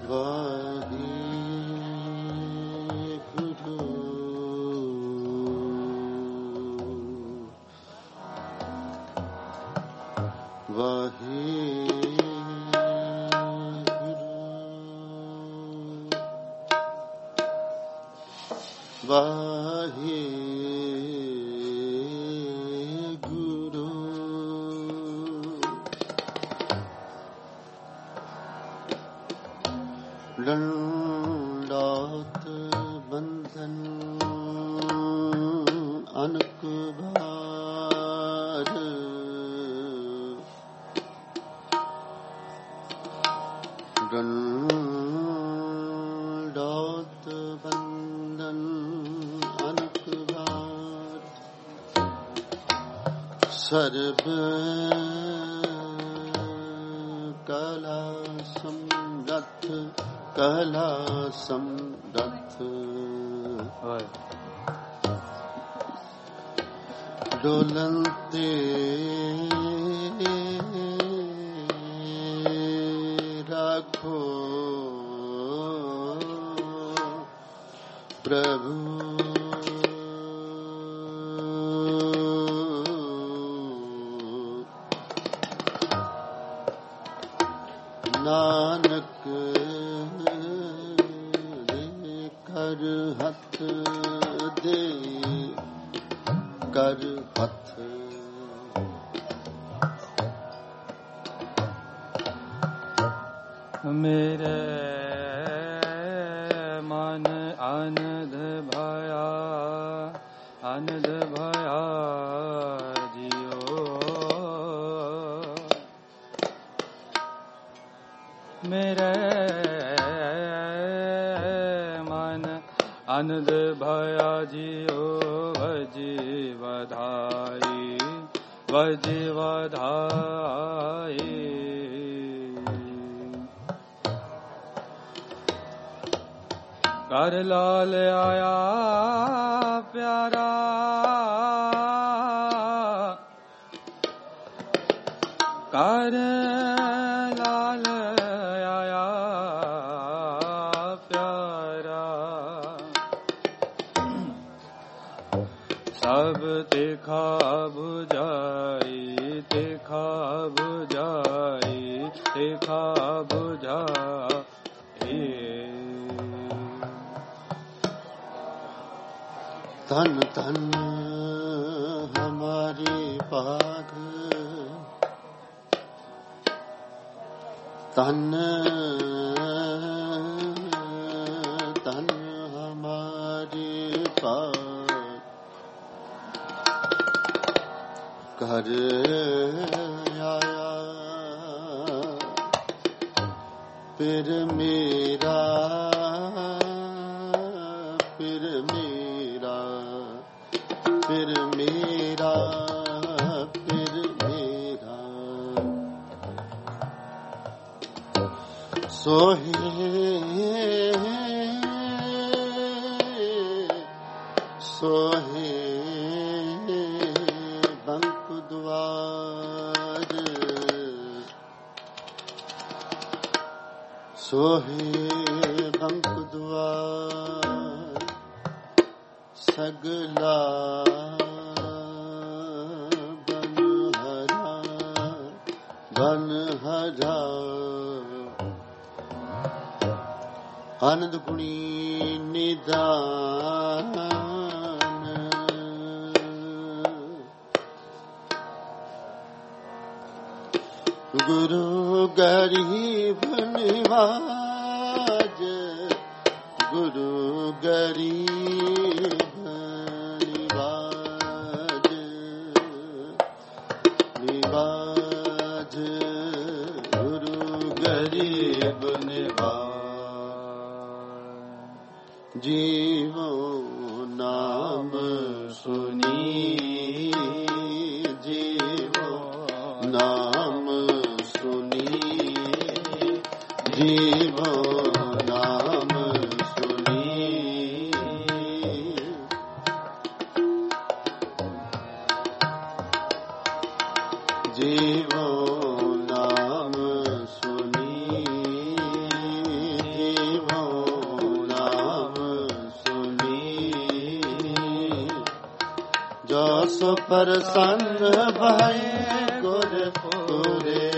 ਡੰਡਾਤ ਬੰਧਨ ਅਨਕ ਭਾਰ ਡੰਡਾਤ ਬੰਧਨ ਅਨਕ ਭਾਰ ਸਰਬ ਕਲਾ ਸਮਰੱਥ ਕਲਾ ਸਮਰੱਥ ਡੋਲੰਤੇ ਰੱਖੋ ਪ੍ਰਭੂ ਨਾਨਕ ਕਰ ਹੱਥ ਦੇ ਕਰ ਹੱਥ ਮੇਰੇ ਮਨ ਆਨੰਦ ਭਇਆ ਆਨੰਦ ਭਇਆ ਜਿਉ ਮੇਰੇ ਆਨੰਦ ਭਇਆ ਜਿਉ ਭਜੀ ਵਧਾਈ ਭਜੀ ਵਧਾਈ ਕਰ ਲਾਲ ਆਇਆ ਪਿਆਰਾ ਕਰ ਲਾਲ ਆਇਆ ਪਿਆਰਾ ਸਭ ਦੇਖਾ 부ਝਾਈ ਦੇਖਾ 부ਝਾਈ ਦੇਖਾ 부ਝਾਈ ਧਨ ਧਨ ਹਮਾਰੇ ਭਾਗ ਧਨ ਧਨ ਹਮਾਰੇ ਭਾਗ ਘਰ ਆਇਆ ਫਿਰ ਮੇਰਾ ਫਿਰ ਮੇਰਾ ਫਿਰ ਮੇਰਾ ਫਿਰ ਮੇਰਾ ਸੋਹੇ ਸੋਹੇ ਬੰਕ ਦੁਆਰ ਸੋਹੇ ਬੰਕ ਦੁਆਰ ਸਗਲਾ ਬਨ ਹਰਾ ਆਨੰਦ ਗੁਣੀ ਨਿਦਾਨ ਗੁਰੂ ਗਰੀਬ ਨਿਵਾਜ ਗੁਰੂ ਗਰੀਬ ਨਿਵਾਜ ਨਿਵਾਜ ਗੁਰੂ ਗਰੀਬ ਨਿਵਾਜ ਜੀਵੋ ਨਾਮ ਸੁਨੀ ਜੀਵੋ ਨਾਮ ਸੁਨੀ ਜੀਵੋ ਨਾਮ ਸੁਨੀ ਜੀਵੋ ਨਾਮ ਸੁਨੀ ਜੋ ਸੋ ਪ੍ਰਸੰਨ ਭਏ ਗੁਰ ਪੂਰੇ।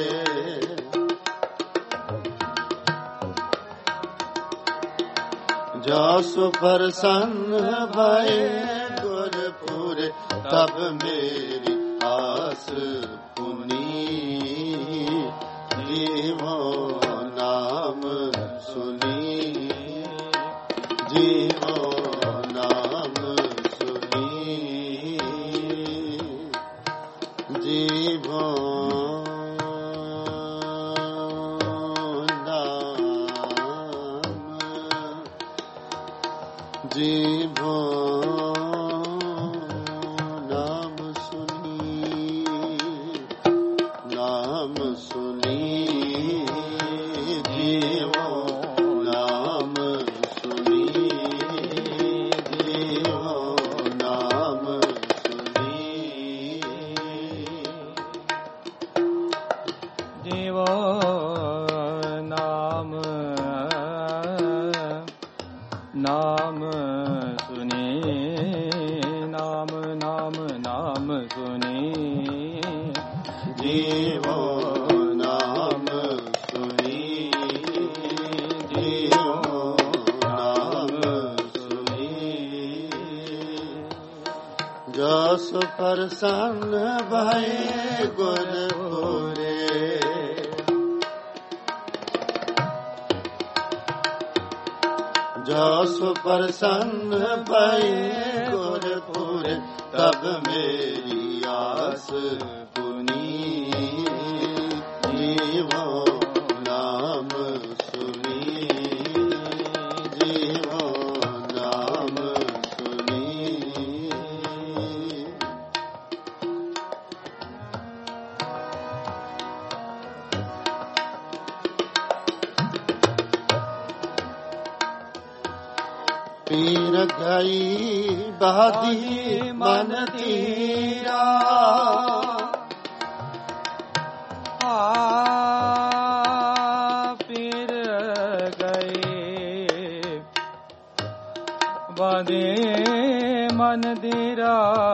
ਜੋ ਸੋ ਪ੍ਰਸੰਨ ਭਏ ਗੁਰ ਪੂਰੇ। ਤਬ ਮੇਰੀ ਆਸ ਪੁਨੀ ਜੀਵੋ ਨਾਮ ਸੁਨੀ। ਜੀਵੋ ਨਾਮ ਸੁਨੀ। ਜੀਵੋ ਜੀਵੋ ਨਾਮ ਸੁਨੀ। ਨਾਮ ਸੁਨੀ। ਜੀਵੋ ਨਾਮ ਸੁਨੀ। ਜੀਵੋ ਨਾਮ ਸੁਨੀ। ਜੀਵੋ ਨਾਮ ਸੁਨੀ। ਨਾਮ ਨਾਮ ਨਾਮ ਸੁਨੀ। ਜੀਵੋ ਨਾਮ ਸੁਨੀ। ਜੀਵੋ ਨਾਮ ਸੁਨੀ। ਜਸ ਪ੍ਰਸੰਨ ਭਏ ਗੁਰ ਪੂਰੇ। ਜਸ ਪ੍ਰਸੰਨ ਭਏ ਗੁਰ ਪੂਰੇ। ਤਬ ਮੇਰੀ ਆਸ ਪੁਨੀ। ਜੀਵੋ ਨਾਮ ਸੁਨੀ। ਜੀਵੋ ਨਾਮ ਸੁਨੀ। ਪੀਰ ਗਈ ਬਾਦੀ ਮਨ ਤੀਰਾ। ਪੀਰ ਗਏ ਬਾਦੀ ਮਨ ਤੀਰਾ।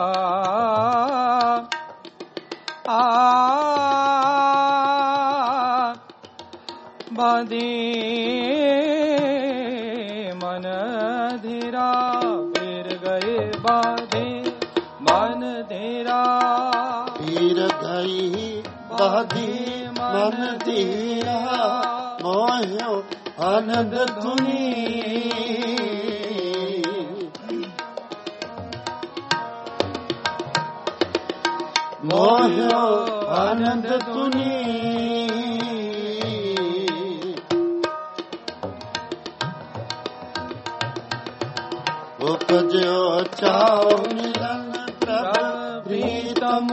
ਬਾਦੀ ਮਨ ਧੀਰਾ। ਪੀਰ ਗਏ ਬਾਧੇ ਮਨ ਧੀਰਾ। ਪੀਰ ਗਈ ਬਾਦੀ ਮਨ ਧੀਰਾ। ਮੋਹਿਓ ਆਨੰਦ ਧੁਨੀ। ਮੋਹਿਓ ਆਨੰਦ ਧੁਨੀ। ਉਪਜਿਓ ਚਾਉ ਮਿਲਨ ਪ੍ਰਭ ਪ੍ਰੀਤਮ।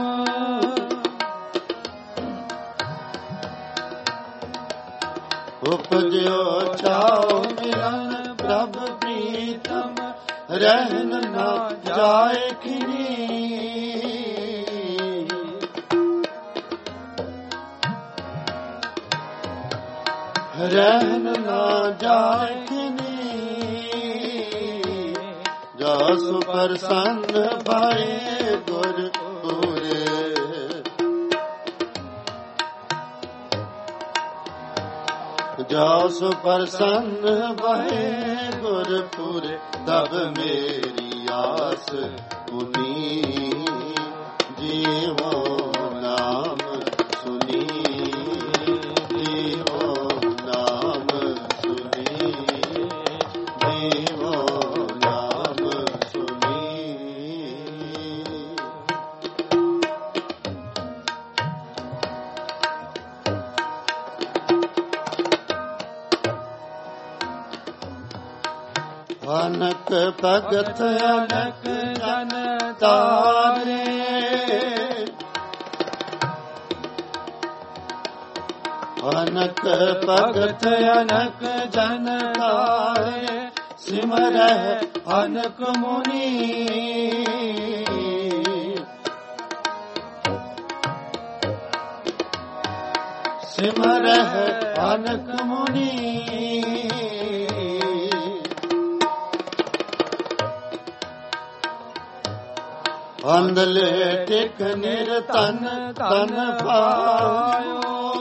ਉਪਜਿਓ ਚਾਉ ਮਿਲਨ ਪ੍ਰਭ ਪ੍ਰੀਤਮ। ਰਹਿਨ ਨਾ ਜਾਏ ਖਿਨੀ। ਰਹਿਨ ਨਾ ਜਾਏ ਖਿਨੀ। ਜਸ ਪ੍ਰਸੰਨ ਭਏ ਗੁਰ ਪੂਰੇ। ਜਸ ਪ੍ਰਸੰਨ ਭਏ ਗੁਰ ਪੂਰੇ। ਤਬ ਮੇਰੀ ਆਸ ਪੁਨੀ। ਜੀਵੋ ਨਾਮ ਸੁਨੀ। ਜੀਵੋ ਨਾਮ ਸੁਨੀ। ਜੀਵੋ ਨਾਮ ਸੁਨੀ। ਅਨਕ ਭਗਤ ਅਨਕ ਜਨ ਤਾਰੇ। ਅਨਕ ਭਗਤ ਅਨਕ ਜਨ ਤਾਰੇ। ਸਿਮਰਹਿ ਅਨਕ ਮੁਨੀ। ਸਿਮਰਹਿ ਅਨਕ ਮੁਨੀ। ਅੰਧਲੇ ਟਿਕ ਨਿਰਤਨ ਤਨ ਪਾਇਓ।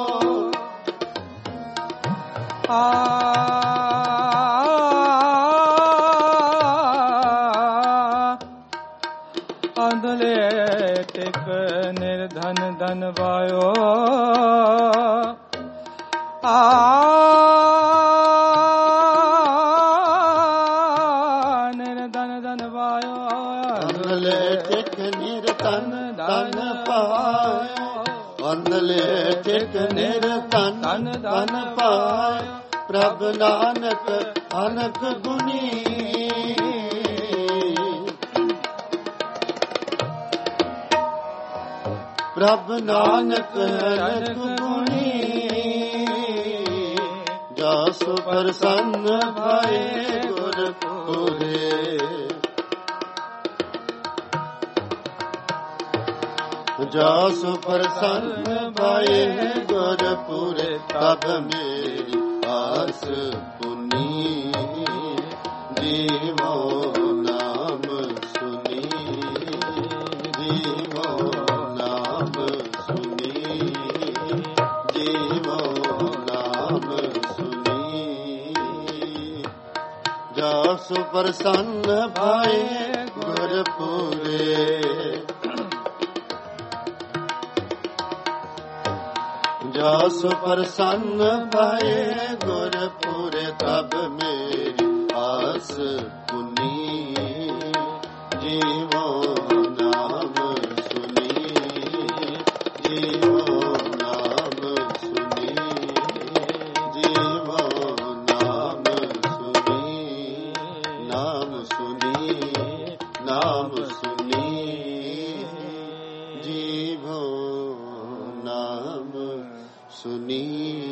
ਅੰਧਲੇ ਟਿਕ ਨਿਰਧਨ ਧਨ ਪਾਇਓ। ਨਿਰਧਨ ਧਨ ਪਾਇਓ। ਅੰਧਲੇ ਟਿਕ ਨਿਰਤਨ ਤਨ ਪਾਇਓ। ਅੰਧਲੇ ਟਿਕ ਨਿਰਤਨ ਤਨ ਪਾਇਓ। ਪ੍ਰਭ ਨਾਨਕ ਅਨਕ ਗੁਣੀ। ਪ੍ਰਭ ਨਾਨਕ ਅਨਕ ਗੁਣੀ। ਜਸ ਪ੍ਰਸੰਨ ਭਏ ਗੁਰ ਪੂਰੇ। ਜਸ ਪ੍ਰਸੰਨ ਭਏ ਗੁਰ ਪੂਰੇ। ਤਬ ਮੇਰੀ ਆਸ ਪੁਨੀ। ਜੀਵੋ ਨਾਮ ਸੁਨੀ। ਜੀਵੋ ਨਾਮ ਸੁਨੀ। ਜੀਵੋ ਨਾਮ ਸੁਨੀ। ਜਸ ਪ੍ਰਸੰਨ ਭਏ ਗੁਰ ਪੂਰੇ। ਜਸ ਪ੍ਰਸੰਨ ਭਏ ਗੁਰ ਪੂਰੇ। ਤਬ ਮੇਰੀ ਆਸ ਪੁਨੀ। ਜੀਵੋ ਨਾਮ ਸੁਨੀ। ਜੀਵੋ ਨਾਮ ਸੁਨੀ। ਜੀਵੋ ਨਾਮ ਸੁਨੀ। ਨਾਮ ਸੁਨੀ। ਨਾਮ ਸੁਨੀ। ਜੀਵੋ ਨਾਮ ਸੁਨੀ।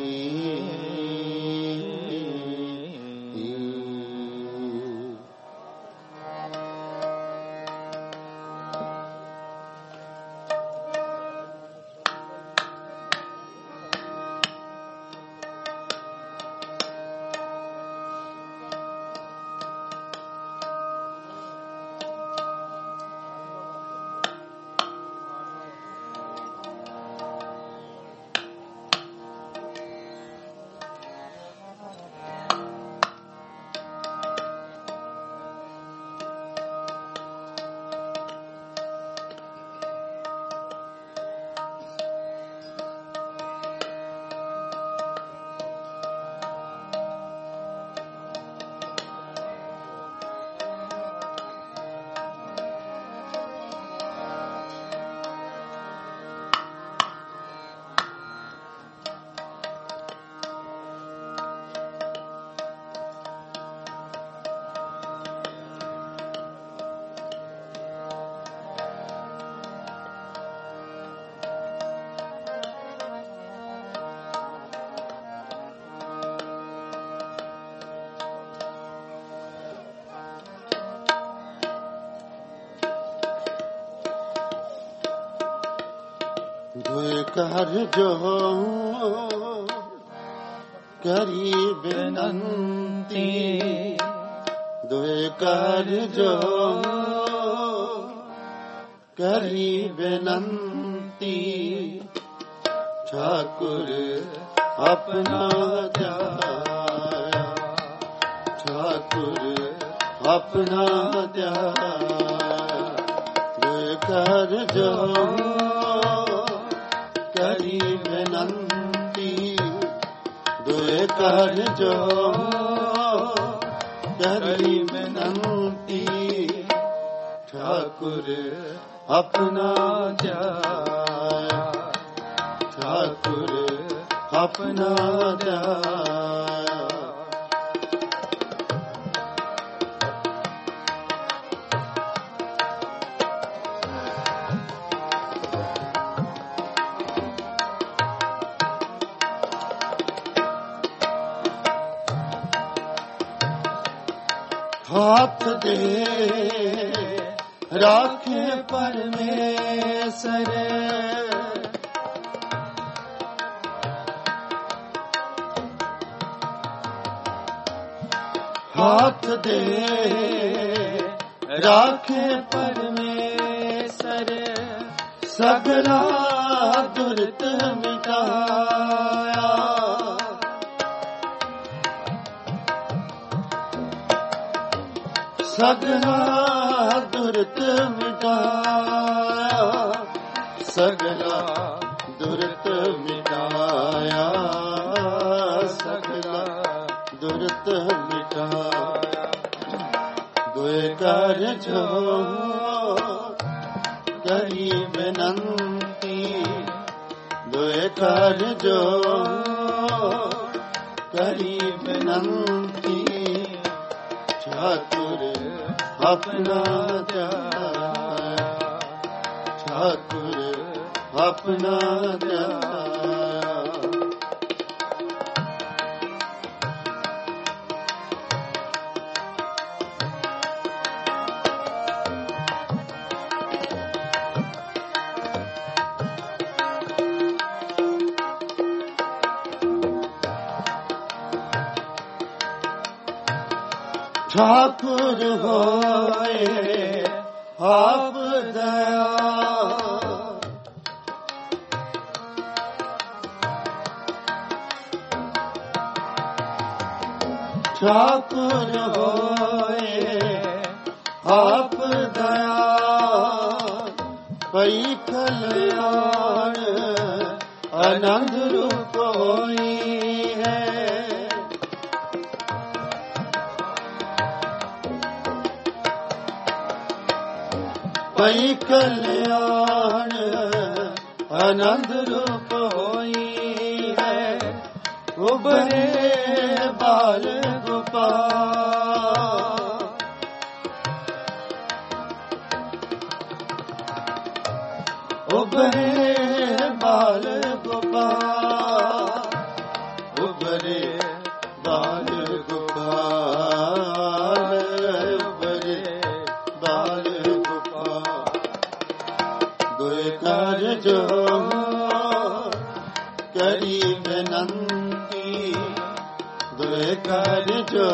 ਦੁਇ ਕਰ ਜੋ ਕਰੀ ਬੇਨੰਤੀ। ਦੁਇ ਕਰ ਜੋ ਕਰੀ ਬੇਨੰਤੀ। ਠਾਕੁਰ ਆਪਣਾ ਧਿਆਇਆ। ਠਾਕੁਰ ਆਪਣਾ ਧਿਆਇਆ। ਦੁਇ ਕਰ ਜੋ ਕਰੀ ਬੇਨੰਤੀ। ਦੁਇ ਕਰ ਜੋ ਕਰੀ ਬੇਨੰਤੀ। ਠਾਕੁਰ ਆਪਣਾ ਧਿਆਇਆ। ਠਾਕੁਰ ਆਪਣਾ ਧਿਆਇਆ। ਹੱਥ ਦੇ ਰਾਖੇ ਪਰਮੇਸ਼ਰ। ਹੱਥ ਦੇ ਰਾਖੇ ਪਰਮੇਸ਼ਰ। करे सगला दुरित मिटाया सगला दुरित मिटाया सगला दुरित मिटाया सगला दुरित मिटाया दुए कार्य जो करी विनंती दुए कार्य जो करी विनंती ठाकुर अपना ध्याया ठाकुर अपना ध्याया ठाकुर होए आप दया ठाकुर होए आप दया पई कल्याण आनंद रूप होई है पई कल्याण आनंद रूप होई है उबरे बाल गोपाल उबरे बाल गोपाल उबरे बाल गोपाल उबरे बाल कार्य जो करी विनंती दुए कार्य जो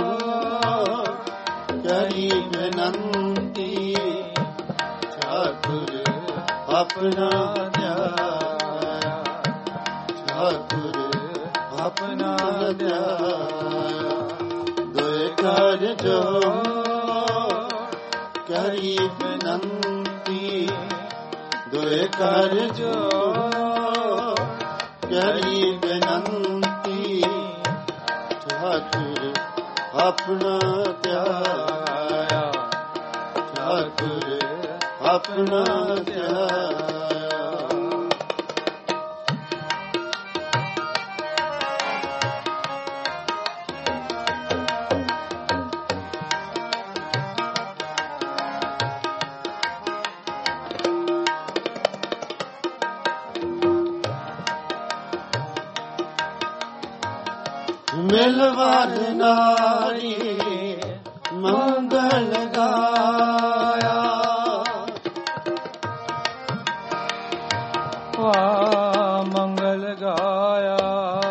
करी विनंती ठाकुर अपना ध्याया ठाकुर अपना ध्याया दुए कार्य जो करी विनंती दुए कार्य जो करी विनंती ठाकुर अपना ध्याया ठाकुर अपना ध्याया मिलवार नारी मंगल गाया मंगल गाया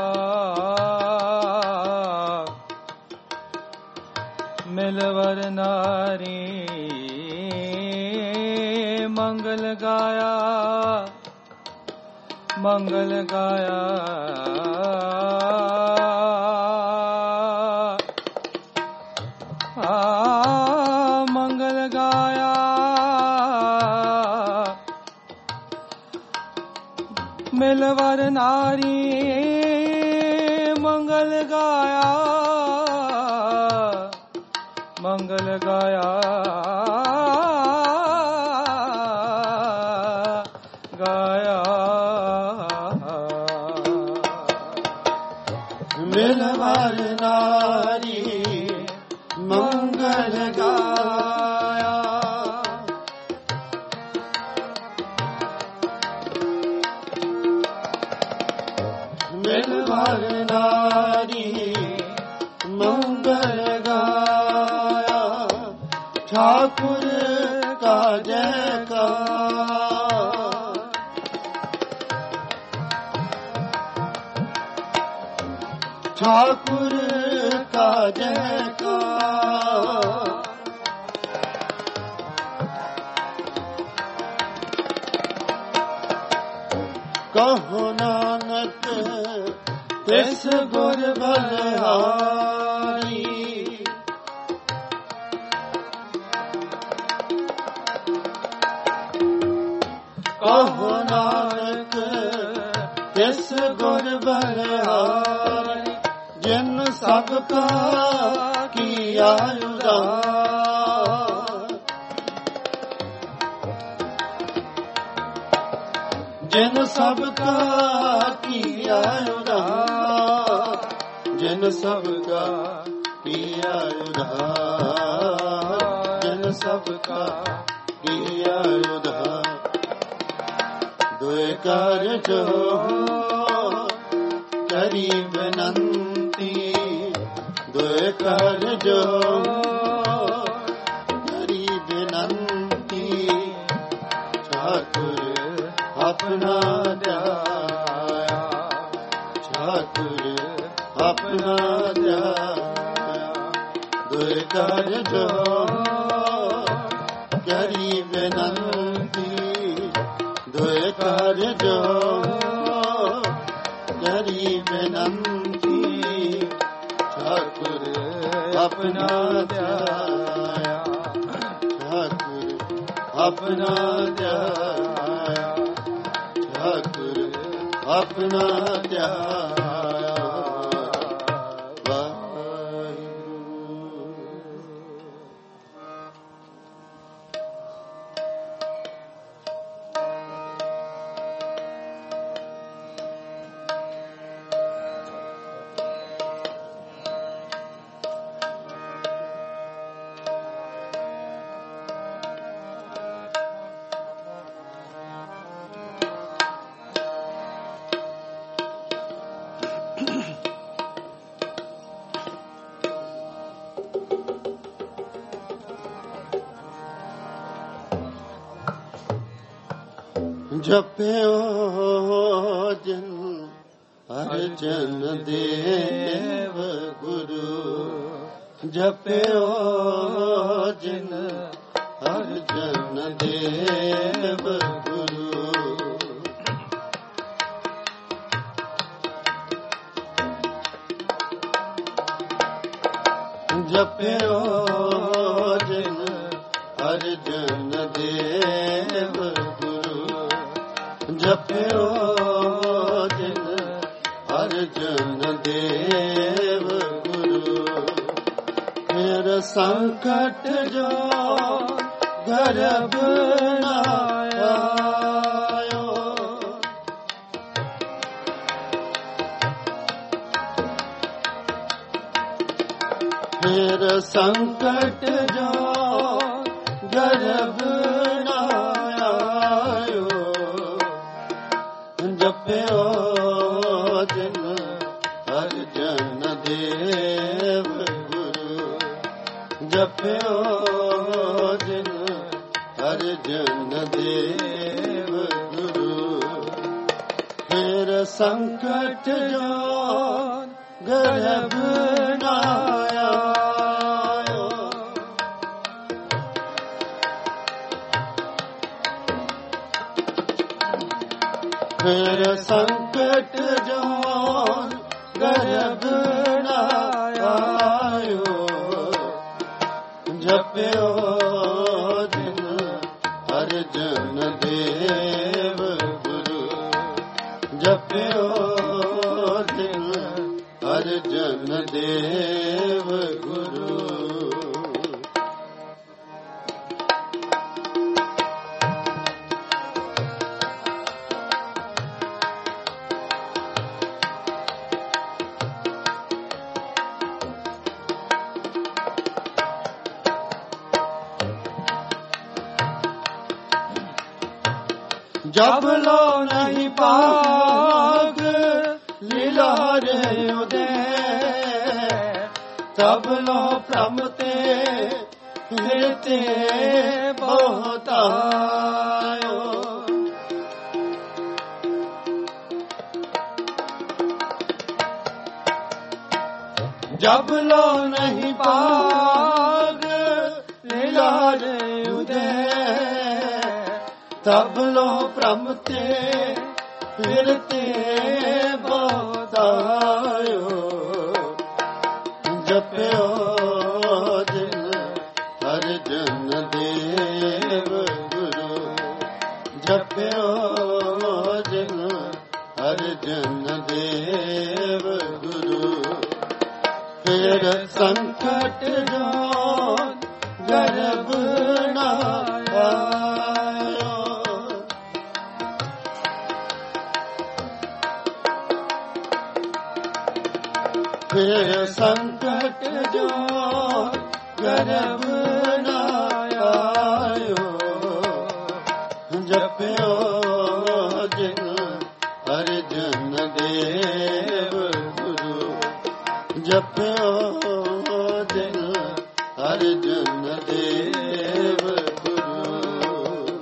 मिलवर नारी मंगल गाया मंगल गाया मंगल गाया मिलवर नारी मंगल गाया मंगल गाया गाया मिलवर नारी मंगल गाया मिलवर नारी मंगल गाया ठाकुर का जयकार ठाकुर का जयकार ਕਹੋ ਨਾਨਕ ਤਿਸ ਗੁਰ ਬਲਿਹਾਰੀ। ਕਹੋ ਨਾਨਕ ਤਿਸ ਗੁਰ ਬਲਿਹਾਰੀ। ਜਿਨ ਸਭ ਕਾ ਕੀਆ ਉਦਾਰ। ਜਿਨ ਸਭ ਕਾ ਕੀਆ ਉਦਾਰ। ਜਿਨ ਸਭ ਕਾ ਕੀਆ ਉਦਾਰ। ਜਿਨ ਸਭ ਕਾ ਕੀਆ ਉਦਾਰ। ਦੁਇ ਕਾਰਜ ਕਰੀ ਬੇਨੰਤੀ। ਦੁਇ ਕਾਰਜ ਕਰੀ ਬੇਨੰਤੀ। ਠਾਕੁਰ ਆਪਣਾ ਧਿਆਇਆ। ਠਾਕੁਰ ਆਪਣਾ ਧਿਆਇਆ। ਦੁਇ ਕਾਰਜ ਕਰੀ ਬੇਨੰਤੀ। ਦੁਇ ਕਾਰਜ ਕਰੀ ਬੇਨੰਤੀ। ਠਾਕੁਰ ਆਪਣਾ ਧਿਆਇਆ। ਠਾਕੁਰ ਆਪਣਾ ਧਿਆਇਆ। ਠਾਕੁਰ ਆਪਣਾ ਧਿਆਇਆ। ਜਪਿਓ ਜਿਨ ਅਰਜਨ ਦੇਵ ਗੁਰੂ। ਜਪਿਓ ਜਿਨ ਅਰਜਨ ਦੇਵ ਗੁਰੂ। ਜਪਿਓ ਜਿਨ ਅਰਜਨ ਦੇਵ ਗੁਰੂ। ਜਪਿਓ ਜਿਨ ਅਰਜਨ ਦੇਵ ਗੁਰੂ। ਫਿਰ ਸੰਕਟ ਜੋ ਗਰਭ ਨਾ ਆਇਓ। ਫਿਰ ਸੰਕਟ ਜੋ ਗਰਭ ਨਾ ਆਇਓ। ਜਪਿਓ ਜਿਨ ਅਰਜਨ ਦੇਵ ਗੁਰੂ। ਜਪਿਓ ਜਿਨ ਅਰਜਨ ਦੇਵ ਗੁਰੂ। ਫਿਰ ਸੰਕਟ ਜੋ ਗਰਭ ਨਾ ਆਇਓ। ਫਿਰ ਸੰਕਟ ਜੋ ਗਰਭ ਨਾ ਆਇਓ। ਜਪਿਓ ਜਿਨ ਅਰਜਨ ਦੇਵ ਗੁਰੂ। ਜਪਿਓ ਜਿਨ ਅਰਜਨ ਦੇਵ ਗੁਰੂ। जब लो नहीं पाग लीलारे उदय। तब लो प्रमते फिरते बहुत आयो। जब लो नहीं पाग लीलारे उदय। तब लो प्रमते फिरते बतायो जप्यो जिन हर जन देव गुरु जप्यो जिन हर जन देव गुरु फिर संकट जो गर्भ न आयो फिर संकट जो गर्भ न आयो जप्यो जिन हर जन देव गुरु जप्यो जिन हर जन देव गुरु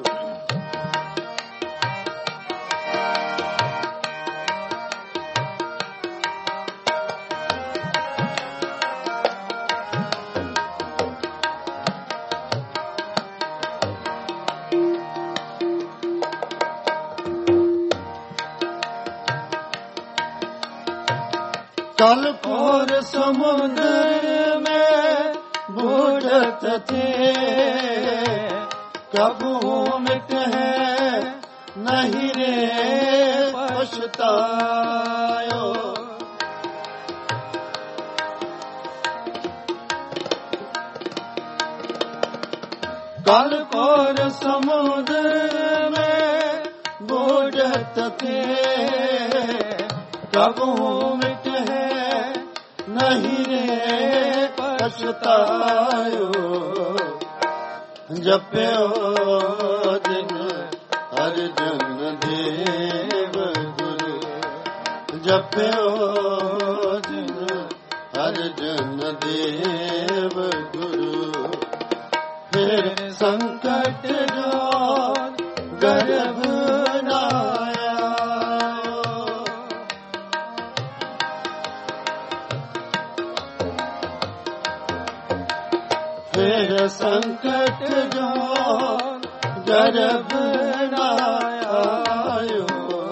कल और समुद्र में बूढ़त थे कबू मिट है नहीं रे पछतायो कल और समुद्र में बूढ़त थे कबू मिट है नहीं रे पछतायो जप्यो जिन हर जन देव गुरु जप्यो जिन हर जन देव गुरु फिर संकट जो गर्भ न फिर संकट जो गर्भ न आयो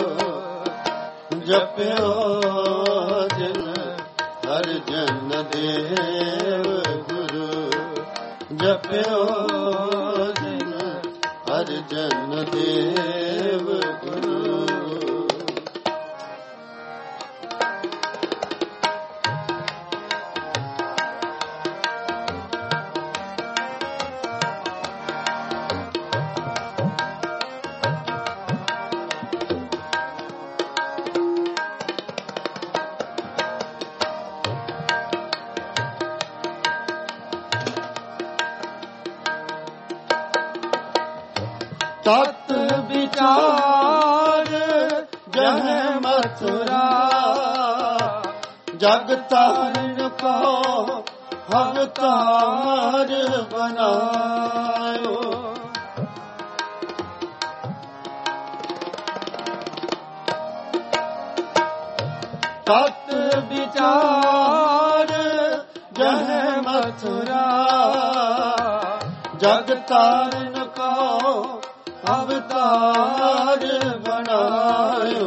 जप्यो जिन हर जन देव गुरु जप्यो जिन हर जन देव गुरु तत् विचार जह मथुरा जग तारण को अवतार बनायो तत् विचार जह मथुरा जग तारण को अवतार बनायो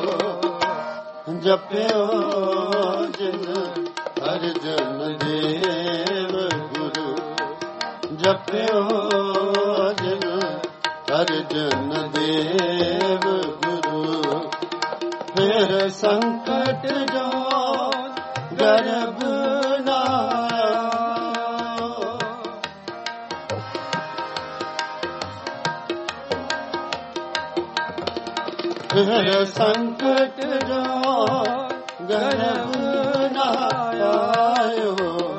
जप्यो जिन हर जन देव गुरु जप्यो जिन हर जन देव गुरु फिर संकट जो गर्भ न फिर संकट जो गर्भ न आयो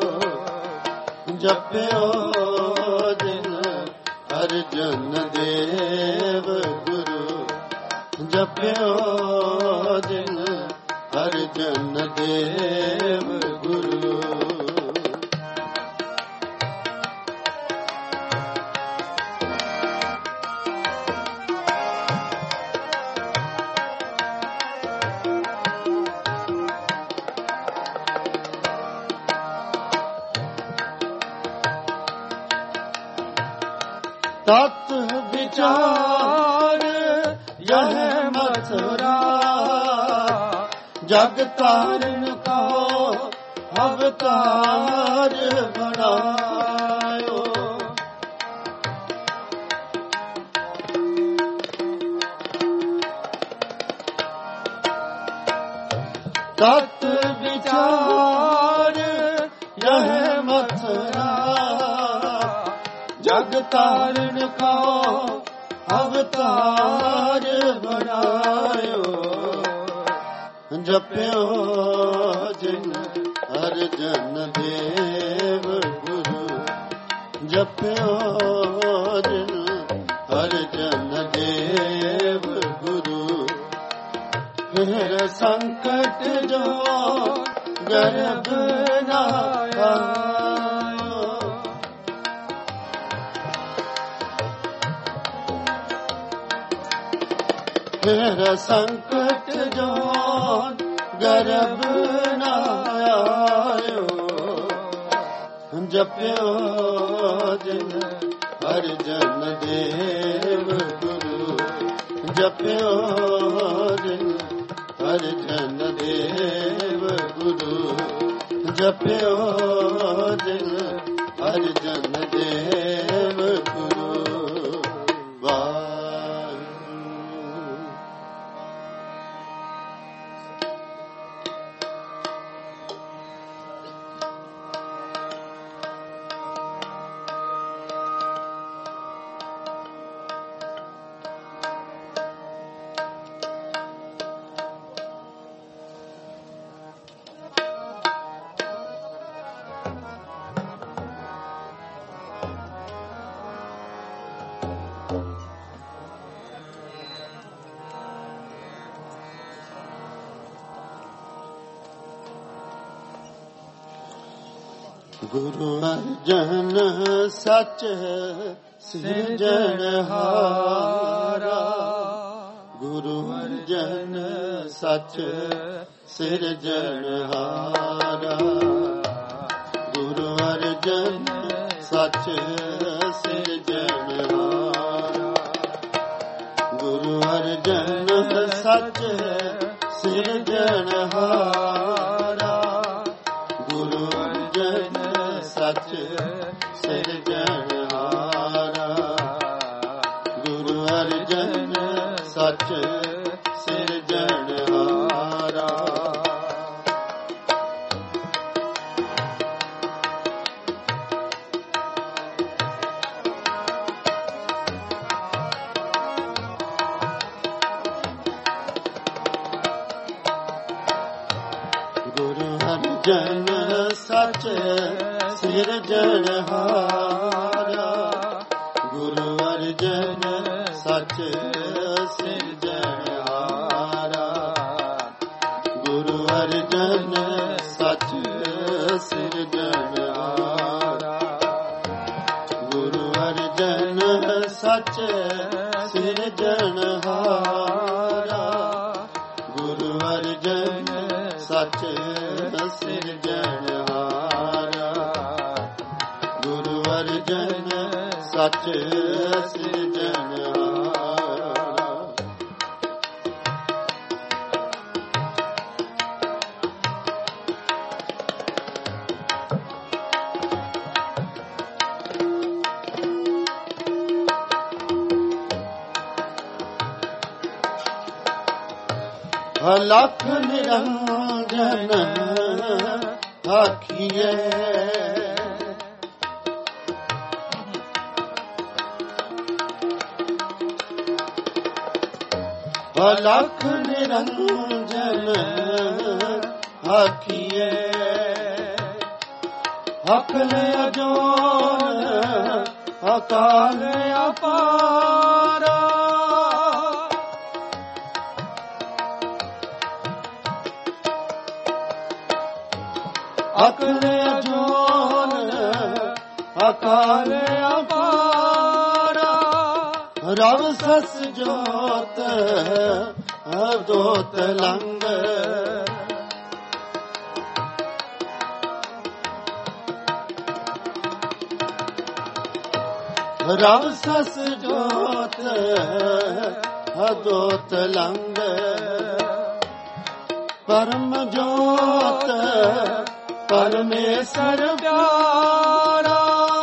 जप्यो जिन हर जन देव गुरु जप्यो जिन हर जन देव गुरु तत् विचार यह मथुरा ਜਗ ਤਾਰਨ ਕੋ ਅਵਤਾਰ ਬਣਾਇਓ। ਤਤ ਵਿਚਾਰ ਯਹ ਮਥੁਰਾ ਜਗ ਤਾਰਨ ਕੋ ਅਵਤਾਰ ਬਣਾਇਓ। ਜਪਿਓ ਜਿਨ ਅਰਜਨ ਦੇਵ ਗੁਰੂ ਜਪਿਓ ਜਿਨ ਅਰਜਨ ਦੇਵ ਗੁਰੂ। ਫਿਰ ਸੰਕਟ ਜੋ ਗਰਭ ਨਾ ਆਇਓ। ਫਿਰ ਸੰਕਟ ਜੋ ਗਰਭ ਨਾ ਆਇਓ। ਜਪਿਓ ਜਿਨ ਅਰਜਨ ਦੇਵ ਗੁਰੂ ਜਪਿਓ ਜਿਨ ਅਰਜਨ ਦੇਵ ਗੁਰੂ ਜਪਿਓ ਜਿਨ ਅਰਜਨ ਦੇਵ ਗੁਰੂ। ਵਾਹਿਗੁਰੂ। ਗੁਰੂ ਅਰਜਨ ਸੱਚ ਸਿਰਜਣਹਾਰਾ। ਗੁਰੂ ਅਰਜਨ ਸੱਚ ਸਿਰਜਣਹਾਰਾ। ਗੁਰੂ ਅਰਜਨ ਸੱਚ ਸਿਰਜਣਹਾਰਾ। ਗੁਰੂ ਅਰਜਨ ਸੱਚ ਸਿਰਜਣਹਾਰਾ। ਗੁਰੂ ਅਰਜਨ ਸੱਚ ਸਿਰਜਣਹਾਰਾ। ਗੁਰੂ ਅਰਜਨ ਸੱਚ ਸਿਰਜਣਹਾਰਾ। ਗੁਰੂ ਅਰਜਨ ਸੱਚ ਸਿਰਜਣਹਾਰਾ। ਗੁਰੂ ਅਰਜਨ ਸੱਚ ਸਿਰਜਣਹਾਰਾ। ਗੁਰੂ ਅਰਜਨ ਸੱਚ ਸਿਰਜਣਹਾਰਾ। ਗੁਰੂ ਅਰਜਨ ਸੱਚ ਸਿਰਜਣਹਾਰਾ। ਗੁਰੂ ਅਰਜਨ ਸੱਚ ਸਿਰਜਣਹਾਰਾ। ਗੁਰੂ ਅਰਜਨ ਸੱਚ ਸਿਰਜਣਹਾਰਾ। ਅਲਖ ਨਿਰੰਜਨ ਆਖੀਏ। ਅਲਖ ਨਿਰੰਜਨ ਆਖੀਏ। ਅਕਲ ਅਜੋਨ ਅਕਾਲ ਅਪਾਰਾ। ਅਕਲ ਅਜੋਨ ਅਕਾਲ ਅਪਾਰਾ। ਰਵ ਸਸ ਜੋਤ ਅਦੋਤ ਲੰਗ। ਰਵ ਸਸ ਜੋਤ ਅਦੋਤ ਲੰਗ। ਪਰਮ ਜੋਤ ਪਰਮੇਸ਼ਰ ਪਿਆਰਾ।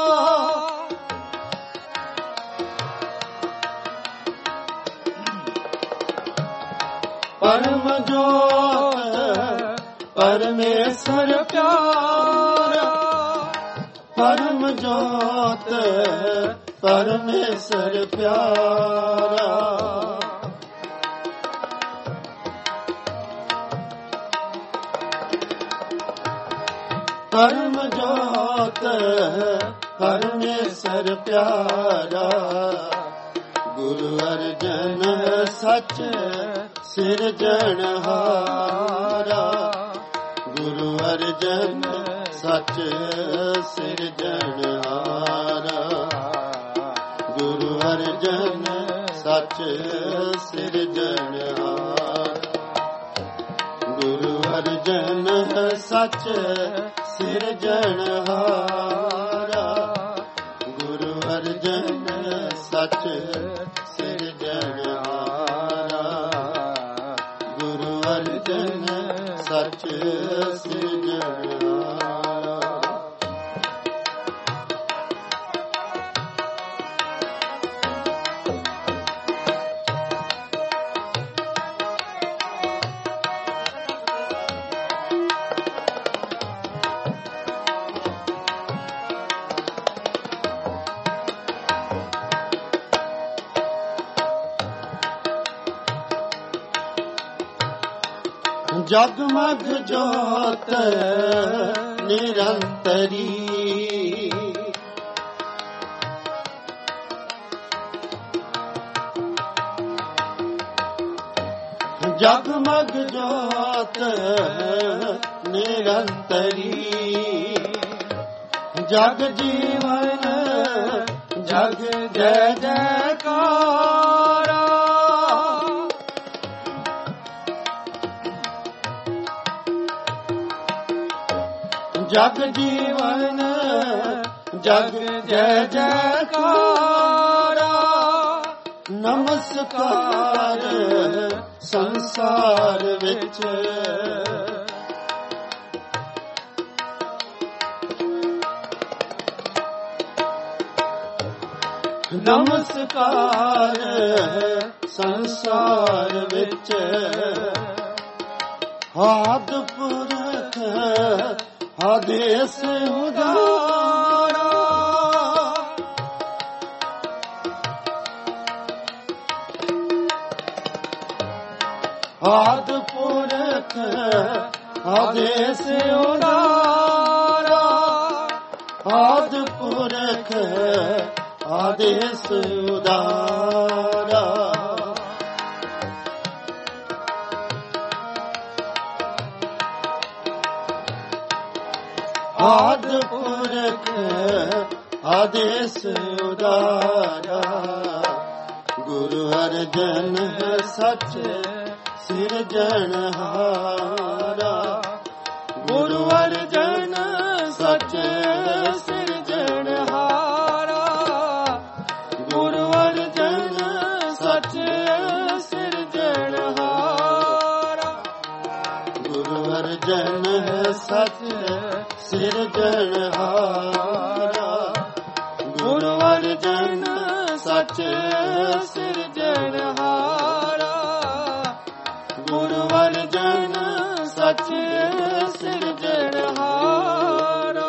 ਪਰਮ ਜੋਤ ਪਰਮੇਸ਼ਰ ਪਿਆਰਾ। ਪਰਮ ਜੋਤ ਪਰਮੇਸ਼ਰ ਪਿਆਰਾ। ਪਰਮ ਜੋਤ ਪਰਮੇਸ਼ਰ ਪਿਆਰਾ। ਗੁਰੂ ਅਰਜਨ ਸੱਚ ਸਿਰਜਣਹਾਰਾ। ਗੁਰੂ ਅਰਜਨ ਸੱਚ ਸਿਰਜਣਹਾਰਾ। ਗੁਰੂ ਅਰਜਨ ਸੱਚ ਸਿਰਜਣਹਾਰਾ। ਗੁਰੂ ਅਰਜਨ ਸੱਚ ਸਿਰਜਣਹਾਰਾ। ਗੁਰੂ ਅਰਜਨ ਸੱਚ ਸਿਰਜਣਹਾਰਾ। ਗੁਰੂ ਅਰਜਨ ਸੱਚ ਸਿਰਜਣਹਾਰਾ। ਜਗਮਗ ਜੋਤ ਨਿਰੰਤਰੀ। ਜਗਮਗ ਜੋਤ ਨਿਰੰਤਰੀ। ਜਗ ਜੀਵਨ ਜਗ ਜੈ ਜੈਕਾਰਾ। ਜਗ ਜੀਵਨ ਜਗ ਜੈ ਜੈਕਾਰਾ। ਨਮਸਕਾਰ ਸੰਸਾਰ ਵਿੱਚ। ਨਮਸਕਾਰ ਸੰਸਾਰ ਵਿੱਚ। ਆਦਿ ਪੁਰਖ ਆਦੇਸ ਉਦਾਰਾ। ਆਦਿ ਪੁਰਖ ਆਦੇਸ ਉਦਾਰਾ। ਆਦਿ ਪੁਰਖ ਆਦੇਸ ਉਦਾਰਾ। ਆਦਿ ਪੁਰਖ ਆਦੇਸ ਉਦਾਰਾ। ਗੁਰੂ ਅਰਜਨ ਸੱਚ ਸਿਰਜਣਹਾਰਾ। ਗੁਰੂ ਅਰਜਨ ਸੱਚ ਸਿਰਜਣਹਾਰਾ। ਗੁਰੂ ਅਰਜਨ ਸੱਚ ਸਿਰਜਣਹਾਰਾ। ਗੁਰੂ ਅਰਜਨ ਸੱਚ ਸਿਰਜਣਹਾਰਾ। ਗੁਰੂ ਅਰਜਨ ਸੱਚ ਸਿਰਜਣਹਾਰਾ। ਗੁਰੂ ਅਰਜਨ ਸੱਚ ਸਿਰਜਣਹਾਰਾ।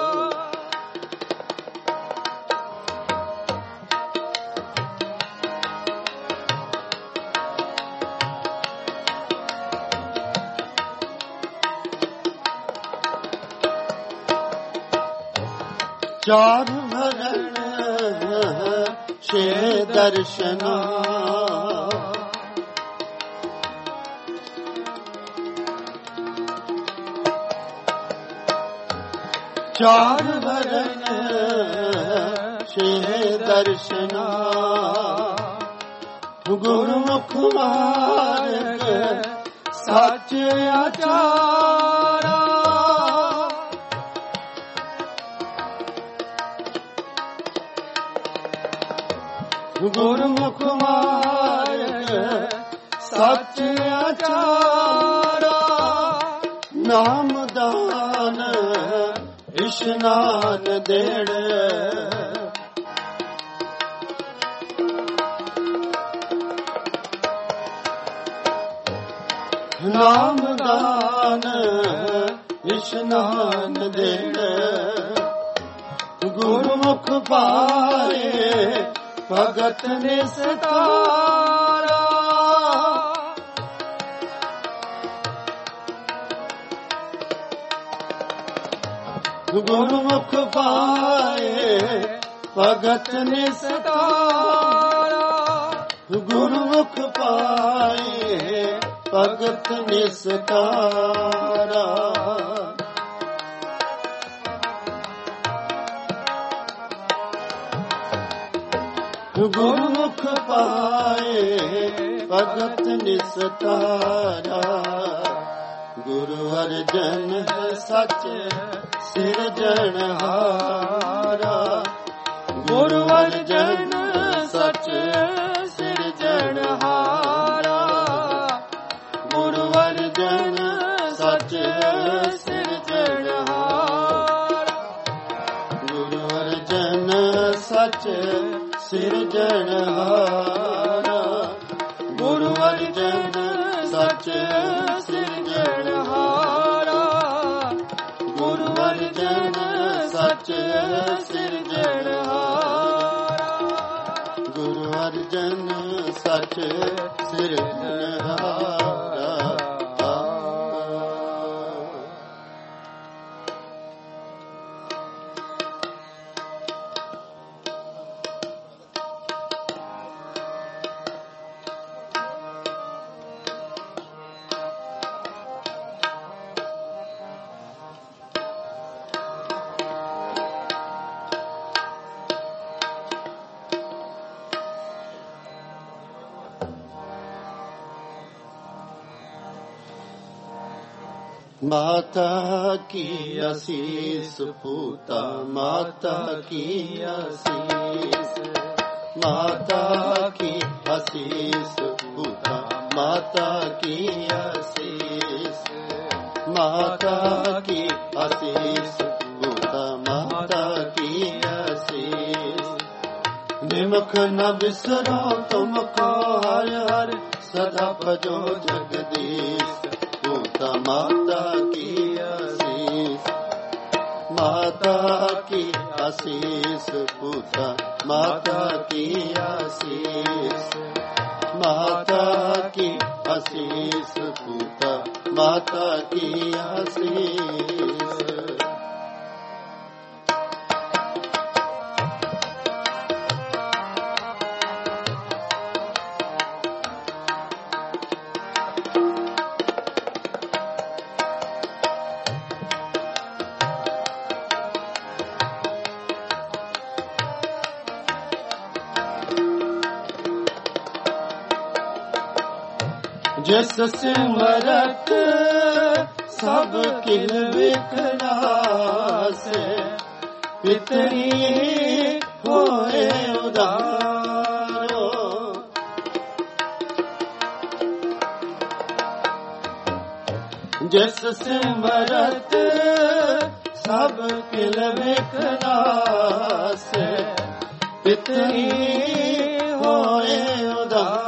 ਚਾਰ ਵਰਨ ਛੇ ਦਰਸ਼ਨਾ। ਚਾਰ ਵਰਨ ਛੇ ਦਰਸ਼ਨਾ। ਗੁਰਮੁਖ ਮਾਰਗ ਸੱਚ ਆਚਾਰਾ। ਗੁਰਮੁਖ ਮਾਰਗ ਸੱਚ ਆਚਾਰਾ। नाम दान इशनान देण नाम दान इशनान देण गुरुमुख पाए भगत निस्तारा गुरुमुख पाए भगत निस्तारा गुरुमुख पाए भगत निस्तारा गुरुमुख पाए भगत निस्तारा गुरु अर्जन सच सिरजनहारा गुरु अर्जन सच सिरजनहारा गुरु अर्जन सच सिरजनहारा गुरु अर्जन सच सिरजनहारा गुरु अर्जन सच सिरजनहारा गुरु अर्जन सच सिरजनहारा गुरु अर्जन सच सिरजनहारा माता की आशीष पूता माता की आशीष माता की आशीष पूता माता की आशीष माता की आशीष पूता माता की आशीष निमुख न बिसरो तुमको हर हर सदा भजो जगदीश पूता माता की आशीष माता की आशीष पूता माता की आशीष माता की आशीष पूता माता की आशीष जिस सिमरत सब किल विकरासे पितरी होए उदारो जिस सिमरत सब किल विकरासे पितरी होए उदारो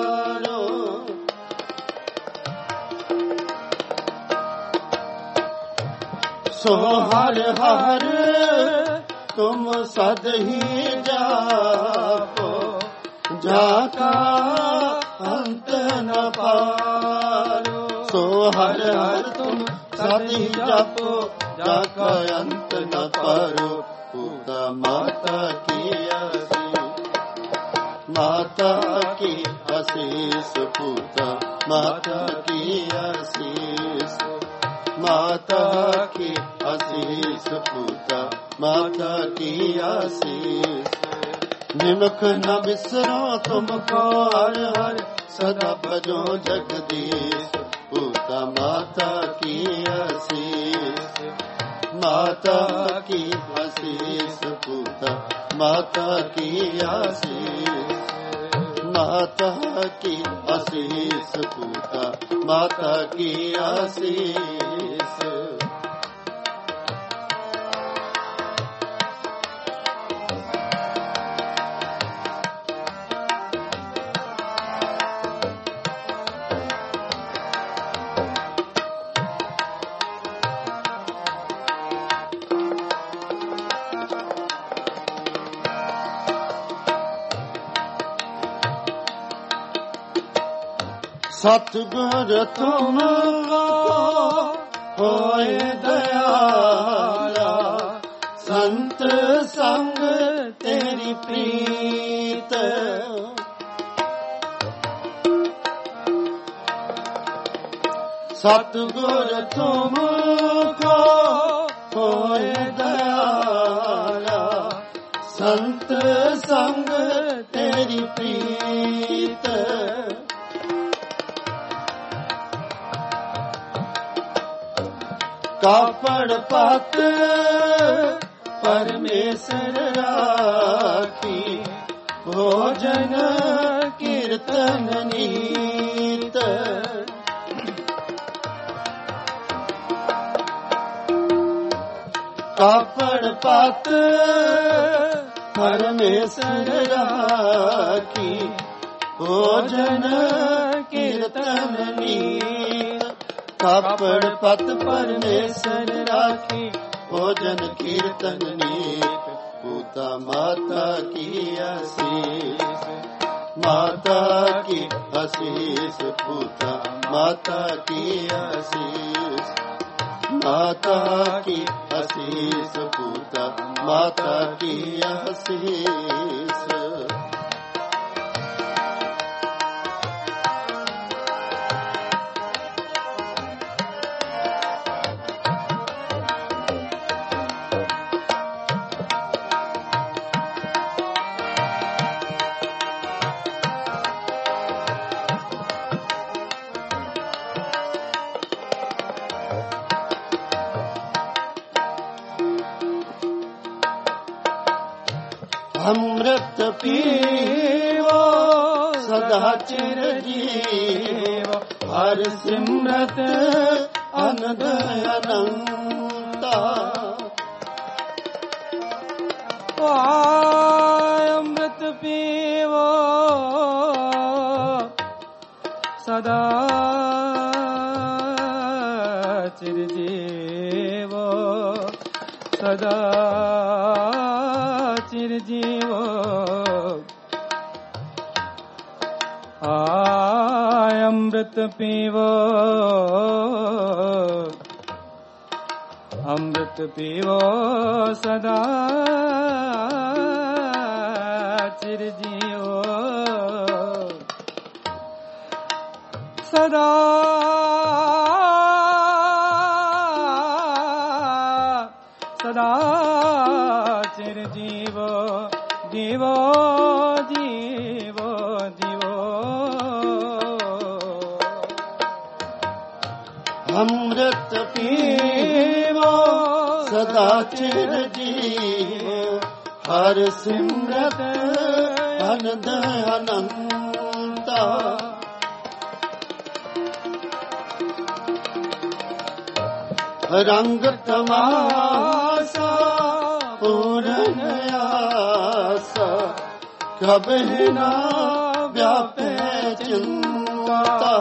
सो हर हर तुम सद ही जापो जाका अंत न पारो सो हर हर तुम सद ही जापो जाका अंत न पारो पूता माता की आशीष माता की आशीष पूता माता की आशीष माता की आशीष पूता माता की आशीष निमुख न बिसरो तुमको हर हर सदा भजो जगदीश पूता माता की आशीष माता की आशीष पूता माता की आशीष माता की आशीष पूता माता की आशीष। सतगुर तुमको होए दयाला, संत संग तेरी प्रीत। सतगुर तुमको होए दयाला, संत संग तेरी प्रीत। कापड़ पत परमेश्वर राखी, भोजन कीर्तन नीत। कापड़ पत परमेश्वर राखी, भोजन कीर्तन नीत। कापड़ पत परमेश्वर राखी, भोजन कीर्तन नीत। पूता माता की आशीष, माता की आशीष। पूता माता की आशीष, माता की आशीष। पूता माता की आशीष। अमृत पीवो सदा चिर जीवो, हर सिमरत अनंत अनंता। अमृत पीवो सदा चिर जीवो, सदा चिर जीवो। अमृत पीवो, अमृत पीवो सदा चिर जीवो, सदा सदा चिर जीवो, जीवो जीवो जीवो। अमृत पीवो सदा चिर जीवो, हर सिमरत अनंत अनंता। रंग तमाशा पूरन आसा, कभी ना व्यापे चिंता।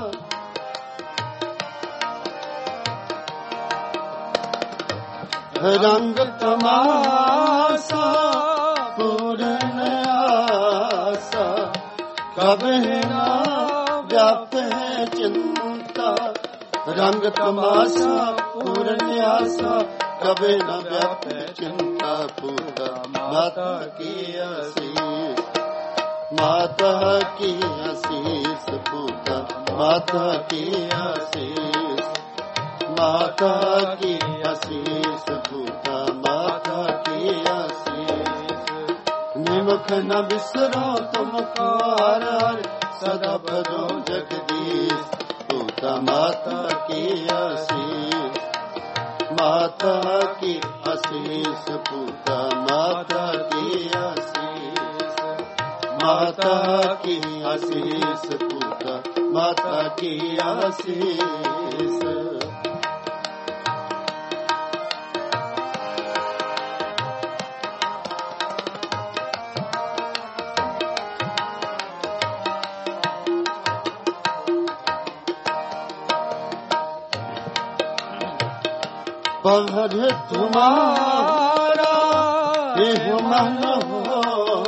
रंग तमाशा पूरन आसा, कभी ना व्यापे चिंता। रंग तमाशा पूर्ण आशा, कभी न व्यापे चिंता। पूता माता की आशीष, माता की आशीष। पूता माता की आशीष, माता की आशीष। पूता माता की आशीष। निमुख न बिसरो तुमको हर हर, सदा भजो जगदीश। पूता माता की आशीष, माता की आशीष। पूता माता की आशीष, माता की आशीष पूता माता की आशीष। पवर तुम्हारा देह मन हो,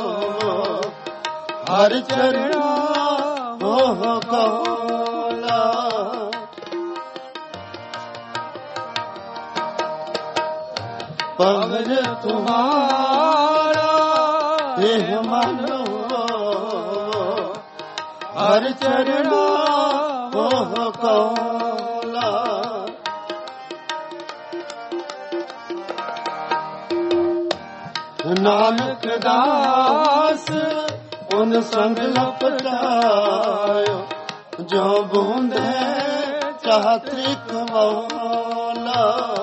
हर चरण हो कौला। पवर तुम्हारा देह मन हो, हर चरण हो कौला। नानक दास उन संग लपटायो, जो बूंदे चात्रिक मौला।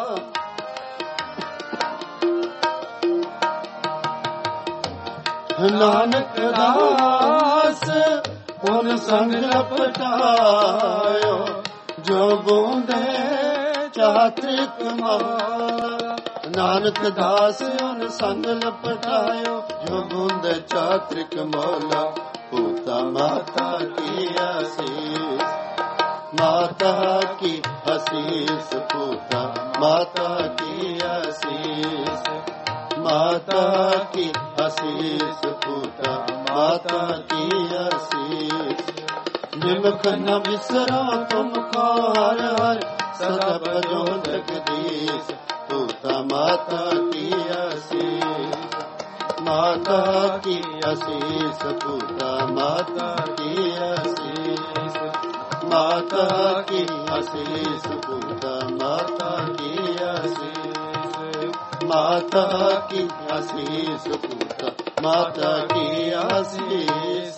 नानक दास उन संग लपटायो, जो बूंदे चात्रिक मौला। नानक दास उन संग लपटायो, जो बूंद चात्रिक मौला। पूता माता की आशीष, माता की आशीष, पूता माता की आशीष, माता की आशीष, पूता माता की आशीष। निमख न बिसरो तुमको हर हर, सदा भजो जगदीश। पूता माता की आशीष, माता की आशीष, पूता माता की आशीष, माता की आशीष, पूता माता की आशीष, माता की आशीष, पूता माता की आशीष।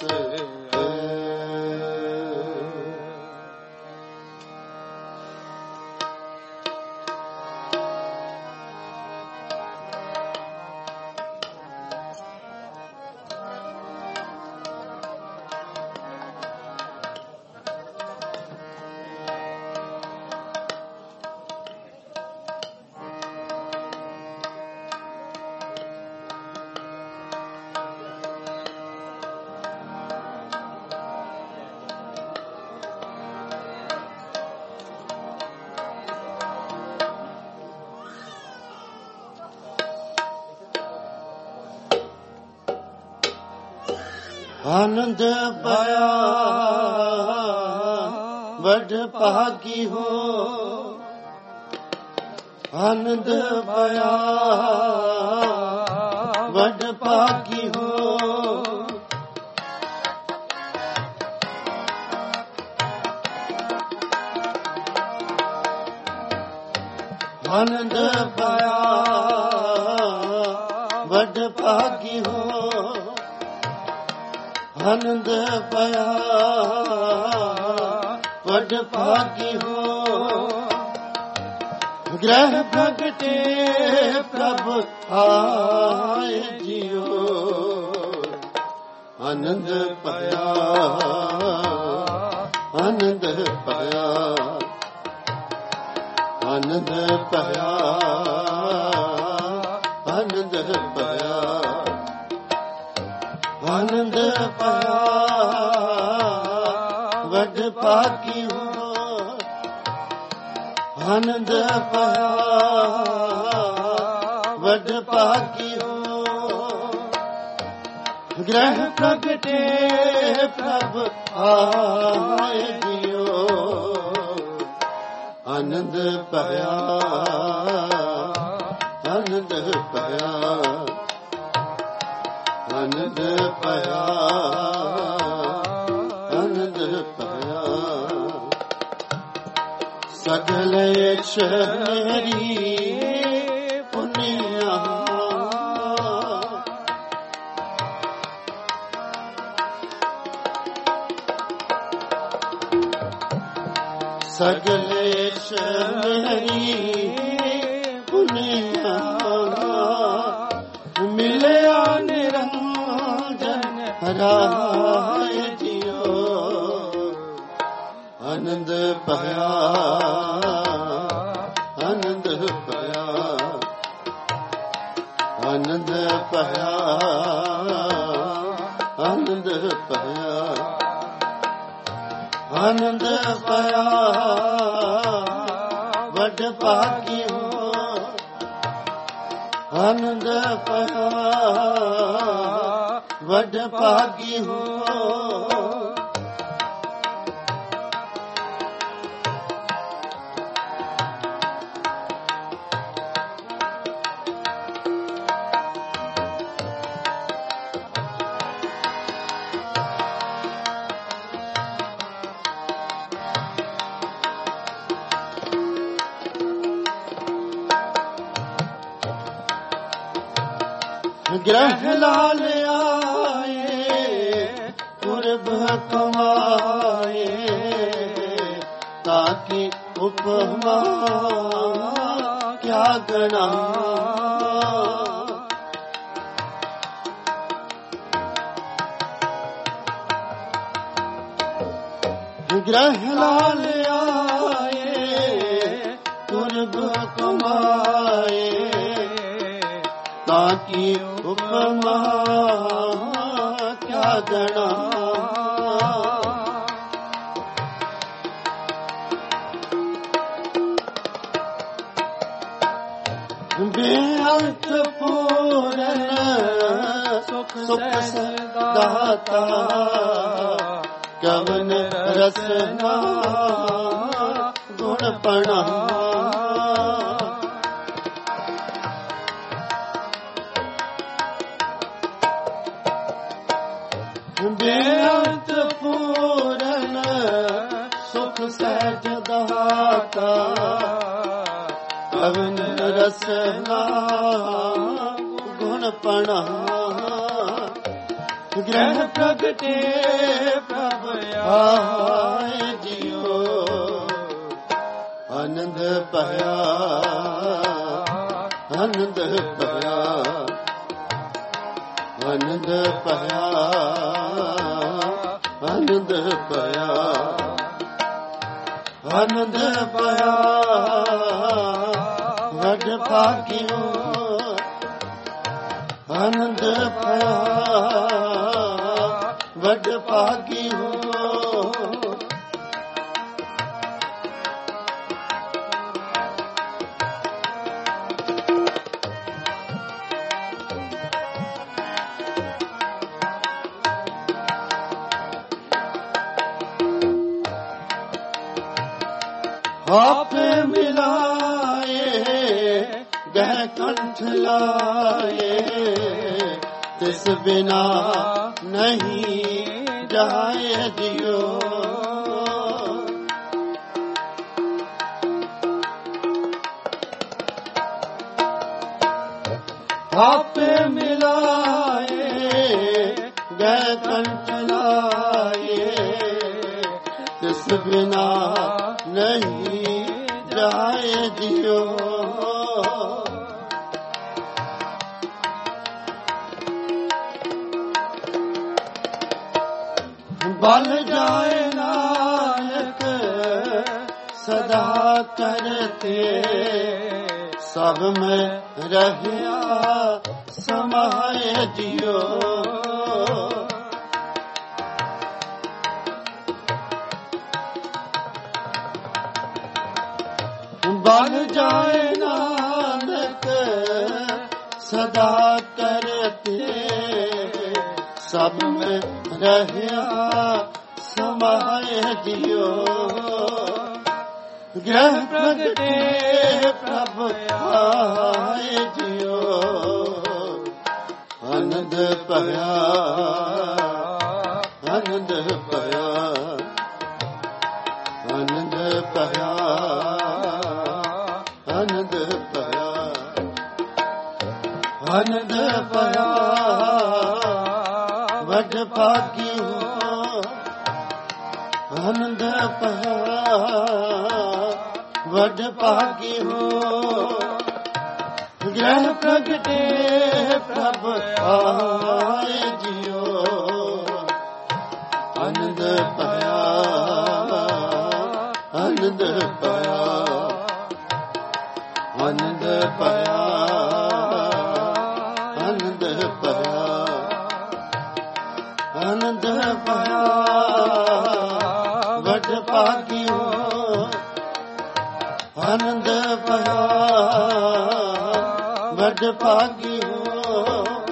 आनंद पाया वड भागी हो, आनंद पाया वड भागी हो। आनंद पाया वड भागी हो, आनंद पाया वड भागी हो। ग्रह प्रगटे प्रभ आए जियो, आनंद पाया आनंद पाया आनंद पाया आनंद पाया आनंद पाया वड भागी हो, आनंद पाया वड भागी हो। ग्रह प्रगटे प्रभ आए जियो, आनंद पाया आनंद पाया आनंद पाया आनंद पाया। सगल शहरी पुनिया, सगल शहरी पुनिया। मिलया निरंजन ਰਾਏ ਜਿਉ ਆਨੰਦ ਭਇਆ ਆਨੰਦ ਭਇਆ ਆਨੰਦ ਭਇਆ ਆਨੰਦ ਭਇਆ ਆਨੰਦ ਭਇਆ ਵੱਡ ਭਾਗੀ ਹੋ ਆਨੰਦ ਭਇਆ ਵੱਡ ਭਾਗੀ ਹੋ ਗ੍ਰਹਿ ਲਾਲ ਆਏ ਪੁਰਬ ਕਮਾਏ ਤਾਕਿ ਉਪਮਾ ਕਿਆ ਗਣਾ ਗ੍ਰਹਿ ਲਾਲ ਆਏ ਪੁਰਬ ਕਮਾਏ ਤਾਕਿ ਉਪਮਾ ਕਿਆ ਗਣਾ ਬੇਅੰਤ ਪੂਰਨ ਸੁਖ ਦਾਤਾ ਕਵਨ ਰਸਨਾ ਗੁਣ ਪਣਾ ਬੇਅੰਤ ਪੂਰਨ ਸੁਖ ਸਹਿਜ ਦਾਤਾ ਕਵਨ ਰਸਨਾ ਗੁਣ ਪਣਾ ਗ੍ਰਹਿ ਪ੍ਰਗਟੇ ਪ੍ਰਭ ਆਏ ਜਿਉ ਆਨੰਦ ਭਇਆ ਆਨੰਦ ਭਇਆ ਆਨੰਦ ਭਇਆ ਆਨੰਦ ਭਇਆ ਆਨੰਦ ਭਇਆ ਵੱਡ ਭਾਗਿਓ ਆਨੰਦ ਭਇਆ ਵੱਡ ਭਾਗਿਓ ਆਪ ਮਿਲਾਏ ਗਹਿ ਕੰਠ ਲਾਏ ਤਿਸ ਬਿਨਾ ਨਹੀਂ ਜਾਏ ਜਿਉ ਆਪ ਮਿਲਾਏ ਗਹਿ ਕੰਠ ਲਾਏ ਤਿਸ ਬਿਨਾ ਨਹੀਂ ਜਾਏ ਜਿਉ ਬਲ ਜਾਏ ਨਾਨਕ ਸਦਾ ਕਰਤੇ ਸਭ ਮੈਂ ਰਹਿਆ ਸਮਾਏ ਜਿਉ ਬਲ ਜਾਏ ਨਾਨਕ ਸਦਾ ਕਰਤੇ ਸਭ ਮੈਂ ਰਹਿਆ ਸਮਾਏ ਜਿਉ ਗ੍ਰਹਿ ਪ੍ਰਗਟੇ ਪ੍ਰਭ ਆਏ ਜਿਉ ਆਨੰਦ ਭਇਆ ਆਨੰਦ ਭਇਆ ਆਨੰਦ ਭਇਆ ਆਨੰਦ ਭਇਆ ਆਨੰਦ ਭਇਆ ਵੱਡ ਭਾਗਿਓ ਆਨੰਦ ਭਇਆ ਵੱਡ ਭਾਗਿਓ ਗ੍ਰਹਿ ਪ੍ਰਗਟੇ ਪ੍ਰਭ ਆਏ ਜਿਉ ਆਨੰਦ ਪਾਇਆ ਆਨੰਦ ਪਾਇਆ ਆਨੰਦ ਪਾਇਆ ਆਨੰਦ ਪਾਇਆ ਆਨੰਦ ਪਾਇਆ ਵਡ ਭਾਗਿਓ ਆਨੰਦ ਪਾਇਆ ਵਡ ਭਾਗਿਓ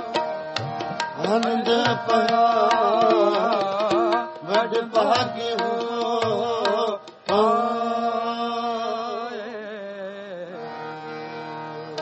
ਆਨੰਦ ਪਾਇਆ ਵਡ ਭਾਗਿਓ